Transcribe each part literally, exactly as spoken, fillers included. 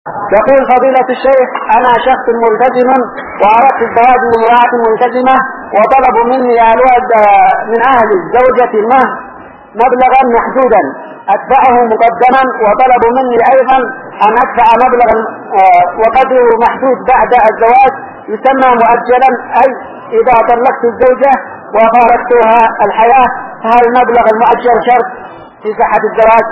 يقول فضيلة الشيخ: أنا شخص ملتزم وأردت الزواج من امرأة ملتزمة، وطلبوا مني من أهل الزوجة المهر مبلغا محدودا أدفعه مقدما، وطلبوا مني أيضا أن أدفع مبلغا وقدره محدود بعد الزواج يسمى مؤجلا، أي إذا طلقت الزوجة وفارقتها الحياة فهل المبلغ المؤجل شرط في صحة الزواج؟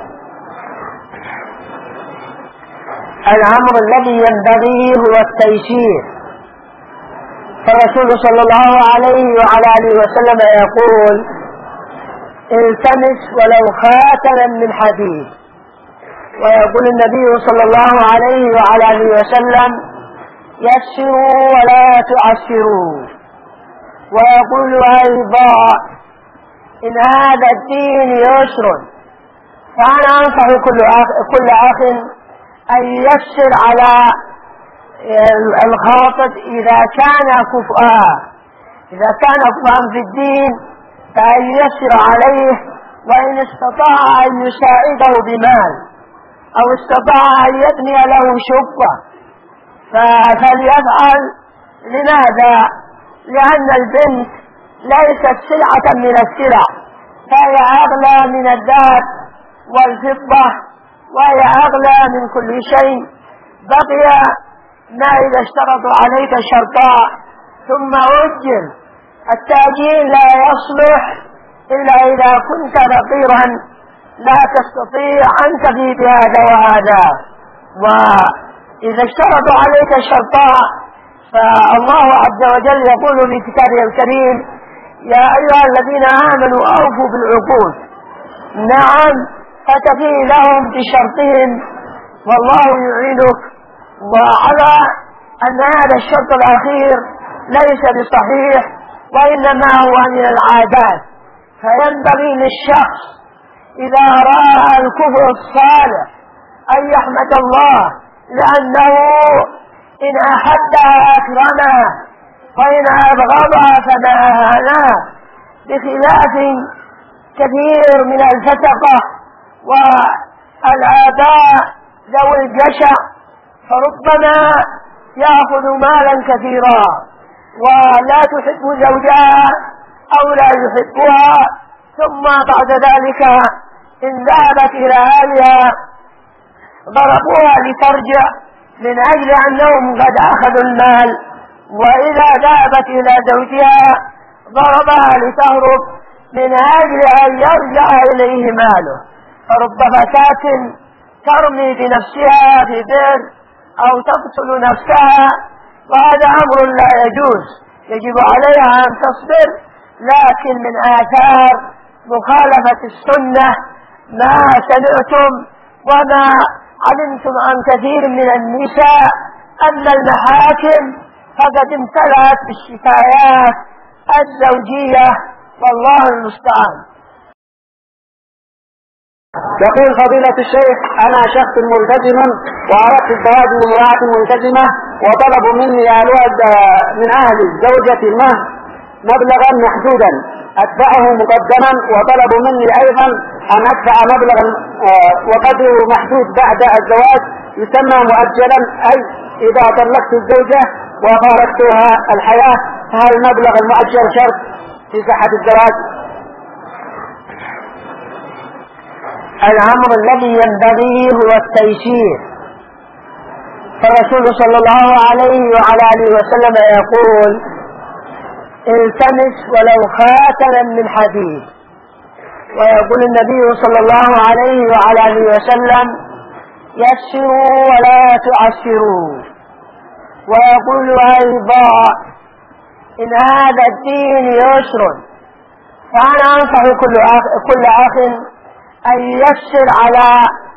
الأمر الذي ينبغي هو التيسير، فالرسول صلى الله عليه وعلى آله وسلم يقول: التمس ولو خاتما من حديد. ويقول النبي صلى الله عليه وعلى آله وسلم: يسروا ولا تعسروا. ويقول أيضا: إن هذا الدين يسر. فأنا أنصح كل أخ, كل أخ أن يسر على الخاطب إذا كان كفءا إذا كان كفءا في الدين فأن يسر عليه، وإن استطاع أن يساعده بمال أو استطاع أن يبني له شقة فليفعل. لماذا؟ لأن البنت ليست سلعة من السلع، فهي أغلى من الذهب والفضة، وهي أغلى من كل شيء. بقي ما إذا اشترطوا عليك شرطاء ثم أجل. التأجيل لا يصلح إلا إذا كنت فقيرا لا تستطيع أن تفي بهذا وهذا. وإذا اشترطوا عليك شرطاء فالله عز وجل يقول في كتابه الكريم: يا أيها الذين آمنوا أوفوا بالعقود. نعم، فتفي لهم بشرطهم والله يعينك. وعلى أن هذا الشرط الأخير ليس بصحيح وإنما هو من العادات، فينبغي للشخص إذا رأى الكفر الصالح أن يحمد الله، لأنه إن أحبها أكرمها وإن أبغضها فما أهانها، بخلاف كثير من الفتقة والآباء ذوي الجشع، فربما يأخذ مالا كثيرا ولا تحب زوجها أو لا يحبها، ثم بعد ذلك إن ذهبت إلى أهلها ضربوها لترجع من أجل أنهم قد أخذوا المال، وإذا ذهبت إلى زوجها ضربها لتهرب من أجل أن يرجع إليه ماله. فرب فتاة ترمي بنفسها في بئر أو تقتل نفسها، وهذا أمر لا يجوز، يجب عليها أن تصبر. لكن من آثار مخالفة السنة ما سمعتم وما علمتم عن كثير من النساء أن المحاكم فقد امتلأت بالشكايات الزوجية، والله المستعان. يقول فضيلة الشيخ: أنا شخص ملتزم وأردت الزواج من امرأة ملتزمة، وطلبوا مني من أهل الزوجة المهر مبلغا محدودا أدفعه مقدما، وطلبوا مني أيضا أن أدفع مبلغا وقدره محدود بعد الزواج يسمى مؤجلا، أي إذا طلقت الزوجة وفارقتها الحياة فهل المبلغ المؤجل شرط في صحة الزواج؟ الأمر الذي ينبغي هو التيسير، فالرسول صلى الله عليه وعلى آله وسلم يقول: التمس ولو خاتما من حديد. ويقول النبي صلى الله عليه وعلى آله وسلم: يسروا ولا تعسروا. ويقول أيضا: إن هذا الدين يسر. فأنا أنصح كل أخ, كل أخ أن يسر على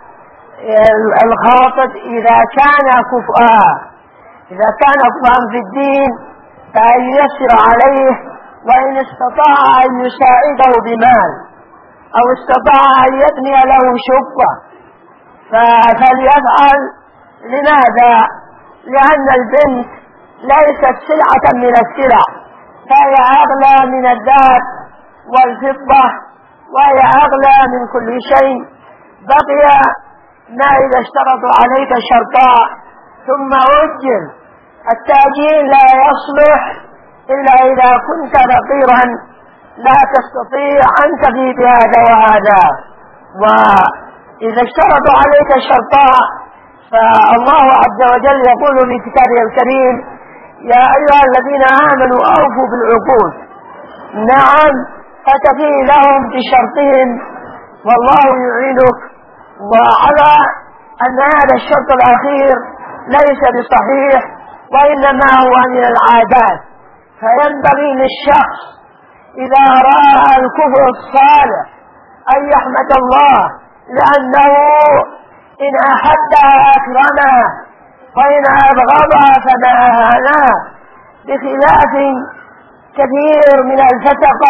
الخاطب إذا كان كفءا إذا كان كفءا في الدين فأن يسر عليه، وإن استطاع أن يساعده بمال أو استطاع أن يبني له شقة فليفعل. لماذا؟ لأن البنت ليست سلعة من السلع، فهي أغلى من الذهب والفضة، وهي أغلى من كل شيء. بقي ما إذا اشترطوا عليك شرطا ثم أجل. التأجيل لا يصلح إلا إذا كنت فقيرا لا تستطيع أن تفي بهذا وهذا. وإذا اشترطوا عليك شرطا فالله عز وجل يقول في كتابه الكريم: يا أيها الذين آمنوا أوفوا بالعقود. نعم، فتفي لهم بشرطهم والله يعينك. وعلى أن هذا الشرط الأخير ليس بصحيح وإنما هو من العادات، فينبغي للشخص إذا رأى الكفر الصالح أن يحمد الله، لأنه إن أحبها أكرمها وإن أبغضها فما أهانها، بخلاف كثير من الفسقة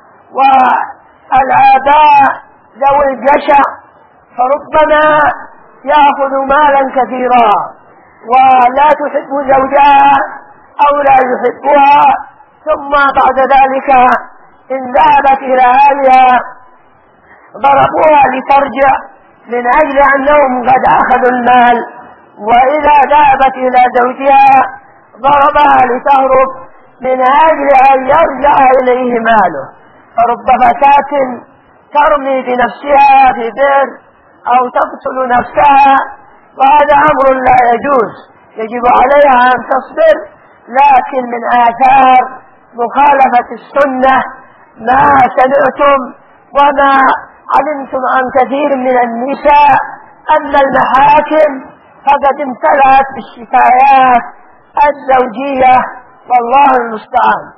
والآباء ذوي الجشع، فربما يأخذ مالا كثيرا ولا تحب زوجها أو لا يحبها، ثم بعد ذلك إن ذهبت إلى أهلها ضربوها لترجع من أجل أنهم قد أخذوا المال، وإذا ذهبت إلى زوجها ضربها لتهرب من أجل أن يرجع إليه ماله. فرب فتاة ترمي بنفسها في بئر أو تقتل نفسها، وهذا أمر لا يجوز، يجب عليها أن تصبر. لكن من آثار مخالفة السنة ما سمعتم وما علمتم عن كثير من النساء أن المحاكم فقد امتلأت بالشكايات الزوجية، والله المستعان.